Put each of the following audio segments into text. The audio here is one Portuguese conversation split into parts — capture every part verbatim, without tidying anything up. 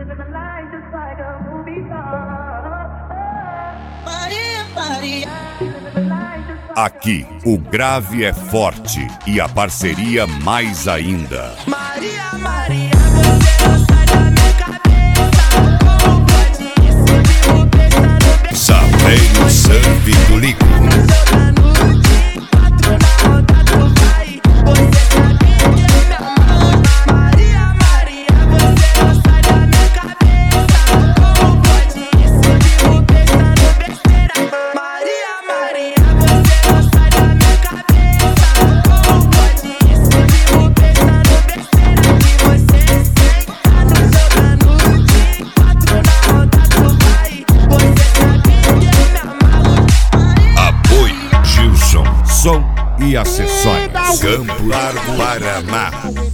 Aqui, o grave é forte e a parceria mais ainda. Maria, Maria, você não sai da minha cabeça. Como pode isso? Vivo pensando bem. Saveiro Surf do Lico. Jogando de quatro na roda tu vai. Você sabe que é meu amor. Maria, Maria, você não sai da minha cabeça. Como pode isso? Vivo pensando besteira. Maria, Maria, você não sai da minha cabeça. Como pode isso? Vivo pensando besteira. Que você senta no jogando de quatro na roda tu vai. Você sabe que é meu amor. Apoio Gilson, som e acessórios. Campo Largo, Paraná.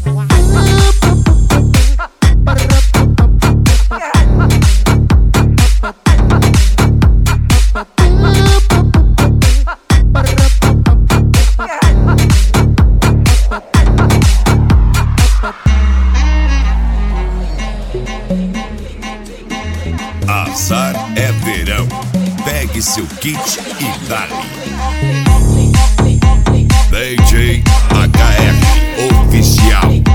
Azar é verão. Pegue seu kit e dale. D J H R Oficial.